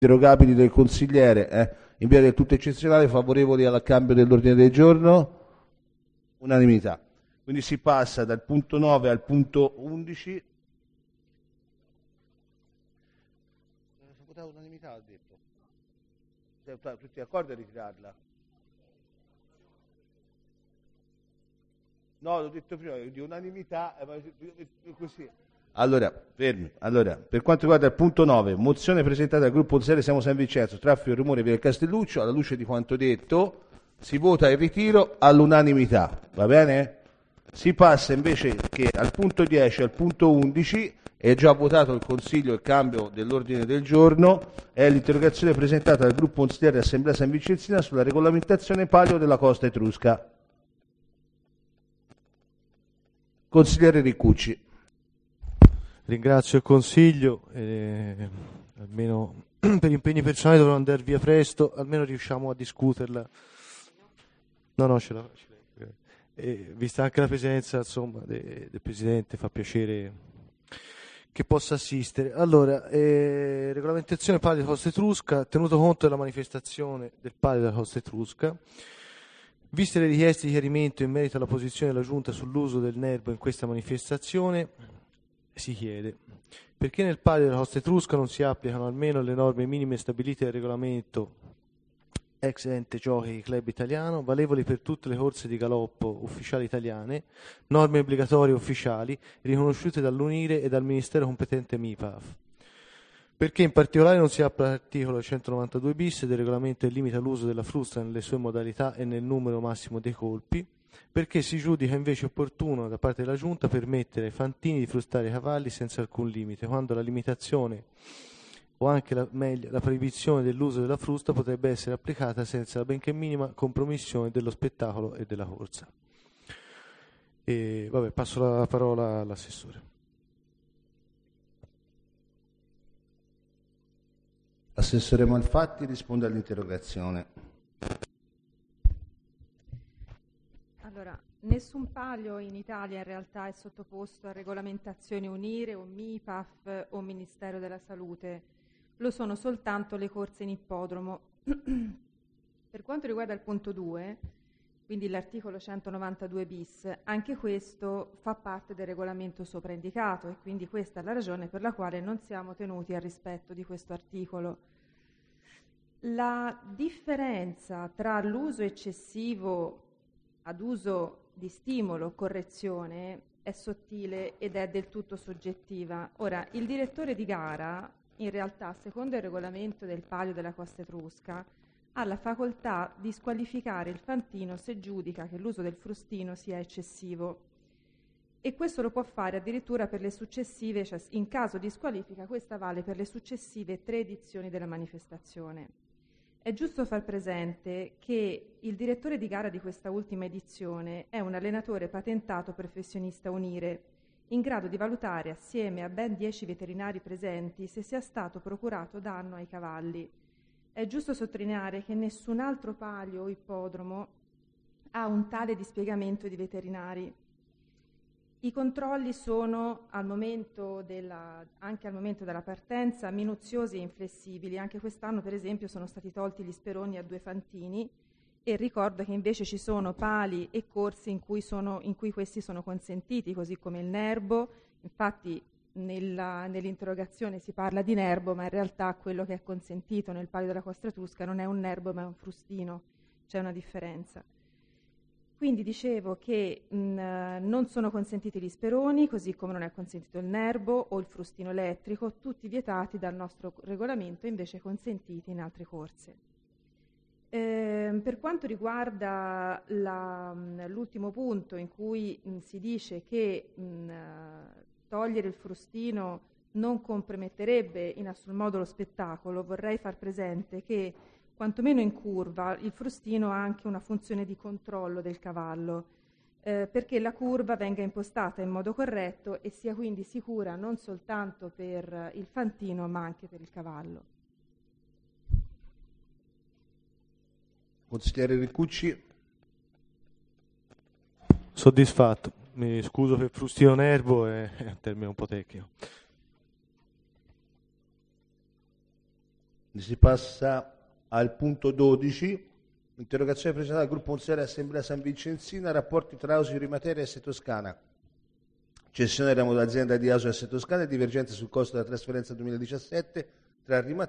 interrogabili del consigliere, in via del tutto eccezionale, favorevoli al cambio dell'ordine del giorno? Unanimità. Quindi si passa dal punto 9 al punto 11. Si votava unanimità, ha detto. Siete tutti d'accordo a ritirarla? No, l'ho detto prima, di unanimità, così. Allora, fermi. Allora, per quanto riguarda il punto 9, mozione presentata dal gruppo Zero Siamo San Vincenzo, traffico e rumore via del Castelluccio, alla luce di quanto detto, si vota il ritiro all'unanimità, va bene? Si passa invece che al punto 10 e al punto 11 è già votato il Consiglio il cambio dell'ordine del giorno, è l'interrogazione presentata dal gruppo consigliere Assemblea San Vicenzina sulla regolamentazione palio della costa etrusca. Consigliere Ricucci. Ringrazio il Consiglio, almeno per impegni personali dovrò andare via presto, almeno riusciamo a discuterla. No, ce l'ho. Vista anche la presenza, insomma, del Presidente, fa piacere che possa assistere. Allora, regolamentazione palio della costa etrusca, tenuto conto della manifestazione del palio della costa etrusca, viste le richieste di chiarimento in merito alla posizione della Giunta sull'uso del nerbo in questa manifestazione, si chiede perché nel palio della costa etrusca non si applicano almeno le norme minime stabilite dal regolamento ex ente giochi club italiano, valevoli per tutte le corse di galoppo ufficiali italiane, norme obbligatorie ufficiali riconosciute dall'UNIRE e dal Ministero competente MIPAF. Perché in particolare non si applica l'articolo 192 bis del regolamento che limita l'uso della frusta nelle sue modalità e nel numero massimo dei colpi, perché si giudica invece opportuno da parte della Giunta permettere ai fantini di frustare i cavalli senza alcun limite, quando la limitazione o anche la proibizione dell'uso della frusta potrebbe essere applicata senza la benché minima compromissione dello spettacolo e della corsa. Passo la parola all'assessore. Assessore Malfatti risponde all'interrogazione. Allora, nessun palio in Italia in realtà è sottoposto a regolamentazioni UNIRE o MIPAF o Ministero della Salute, lo sono soltanto le corse in ippodromo. Per quanto riguarda il punto 2, quindi l'articolo 192 bis, anche questo fa parte del regolamento sopra indicato e quindi questa è la ragione per la quale non siamo tenuti al rispetto di questo articolo. La differenza tra l'uso eccessivo ad uso di stimolo o correzione è sottile ed è del tutto soggettiva. Ora, il direttore di gara, in realtà, secondo il regolamento del palio della costa etrusca, ha la facoltà di squalificare il fantino se giudica che l'uso del frustino sia eccessivo. E questo lo può fare addirittura per le successive, cioè in caso di squalifica questa vale per le successive 3 edizioni della manifestazione. È giusto far presente che il direttore di gara di questa ultima edizione è un allenatore patentato professionista UNIRE, in grado di valutare assieme a ben 10 veterinari presenti se sia stato procurato danno ai cavalli. È giusto sottolineare che nessun altro palio o ippodromo ha un tale dispiegamento di veterinari. I controlli sono anche al momento della partenza minuziosi e inflessibili. Anche quest'anno, per esempio, sono stati tolti gli speroni a 2 fantini e ricordo che invece ci sono pali e corsi in cui questi sono consentiti, così come il nerbo. Infatti nell'interrogazione si parla di nerbo, ma in realtà quello che è consentito nel palio della costa etrusca non è un nerbo ma è un frustino, c'è una differenza. Quindi dicevo che non sono consentiti gli speroni, così come non è consentito il nerbo o il frustino elettrico, tutti vietati dal nostro regolamento, invece consentiti in altre corse. Per quanto riguarda l'ultimo punto in cui si dice che togliere il frustino non comprometterebbe in assolutto modo lo spettacolo, vorrei far presente che quantomeno in curva il frustino ha anche una funzione di controllo del cavallo, perché la curva venga impostata in modo corretto e sia quindi sicura non soltanto per il fantino ma anche per il cavallo. Consigliere Ricucci. Soddisfatto. Mi scuso per frustino nervo, è un termine un po' tecnico. Si passa al punto 12, interrogazione presentata dal gruppo consigliare Assemblea San Vicenzina, rapporti tra Ausio Rimateria e S Toscana, cessione ramo d'azienda di Ausio S Toscana e divergenze sul costo della trasferenza 2017 tra Rimateria